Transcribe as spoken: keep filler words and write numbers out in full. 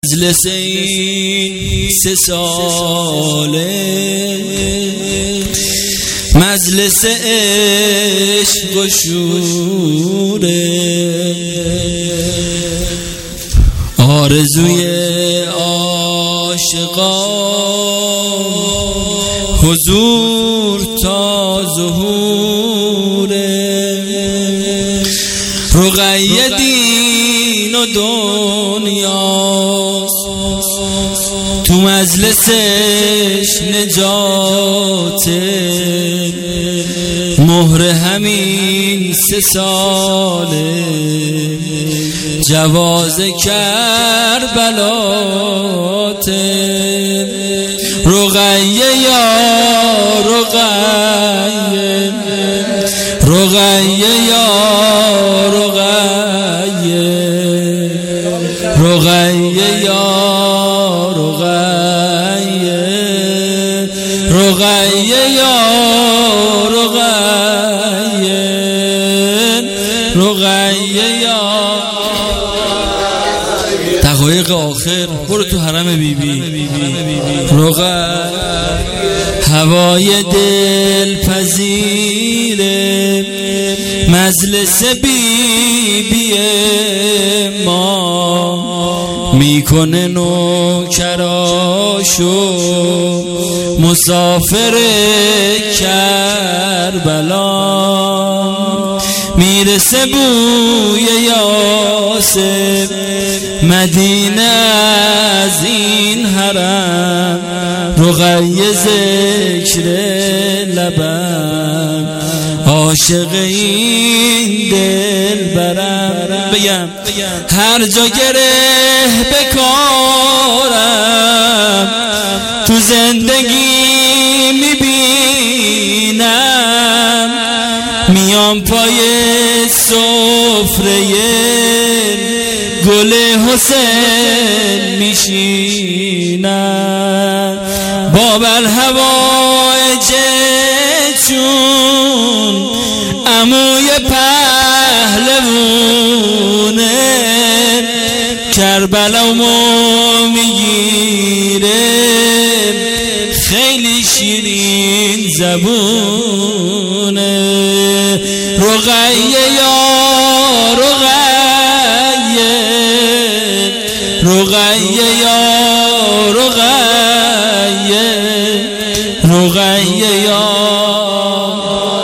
مجلس این سه ساله مجلس عشق و شوره، آرزوی عاشقان حضور تا ظهوره، رقیه دین و دنیاست تو مجلسش نجاته، مهر همین سه ساله جواز کربلاته، رقیه یا رقیه، رقیه یا رقیه، رقیه یا رقیه، رقیه یا رقیه، رقیه یا دقایق آخر برو تو حرم بی بی رقیه، هوای دل پذیره مجلس بی بی ما، میکنه نوکراشو مسافر کربلا، میرسه بوی یاسر مدینه از این حرم، رقیه ذکر لبم عاشق این دل برم، بگم هر جا گره بکارم تو زندگی میبینم، میام پای سفره گل حسین میشینم، بابل هوای چون عموی پهلوونه، کربلا مو میگیره خیلی شیرین زبونه، رقیه یا رقیه، رقیه